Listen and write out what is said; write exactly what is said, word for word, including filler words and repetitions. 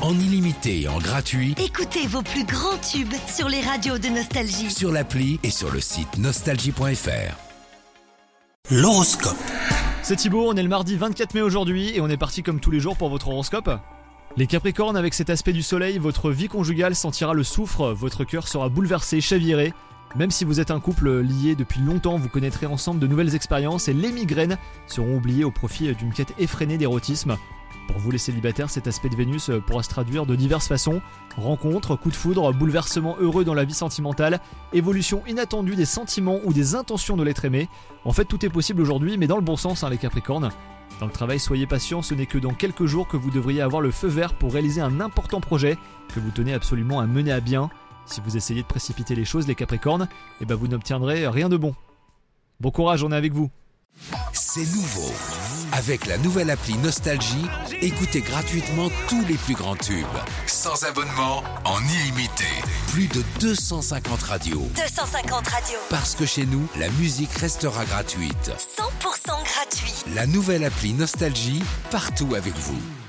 En illimité et en gratuit, écoutez vos plus grands tubes sur les radios de Nostalgie. sur l'appli et sur le site nostalgie point f r. L'horoscope. C'est Thibaut, on est le mardi vingt-quatre mai aujourd'hui et on est parti comme tous les jours pour votre horoscope. Les Capricornes, avec cet aspect du soleil, votre vie conjugale sentira le soufre, votre cœur sera bouleversé, chaviré. Même si vous êtes un couple lié depuis longtemps, vous connaîtrez ensemble de nouvelles expériences et les migraines seront oubliées au profit d'une quête effrénée d'érotisme. Pour vous les célibataires, cet aspect de Vénus pourra se traduire de diverses façons. Rencontres, coups de foudre, bouleversements heureux dans la vie sentimentale, évolution inattendue des sentiments ou des intentions de l'être aimé. En fait, tout est possible aujourd'hui, mais dans le bon sens, hein, les Capricornes. Dans le travail, soyez patients, ce n'est que dans quelques jours que vous devriez avoir le feu vert pour réaliser un important projet que vous tenez absolument à mener à bien. Si vous essayez de précipiter les choses, les Capricornes, eh ben vous n'obtiendrez rien de bon. Bon courage, on est avec vous. C'est nouveau. Avec la nouvelle appli Nostalgie, écoutez gratuitement tous les plus grands tubes. Sans abonnement, en illimité. Plus de deux cent cinquante radios. deux cent cinquante radios. Parce que chez nous, la musique restera gratuite. cent pour cent gratuit. La nouvelle appli Nostalgie, partout avec vous.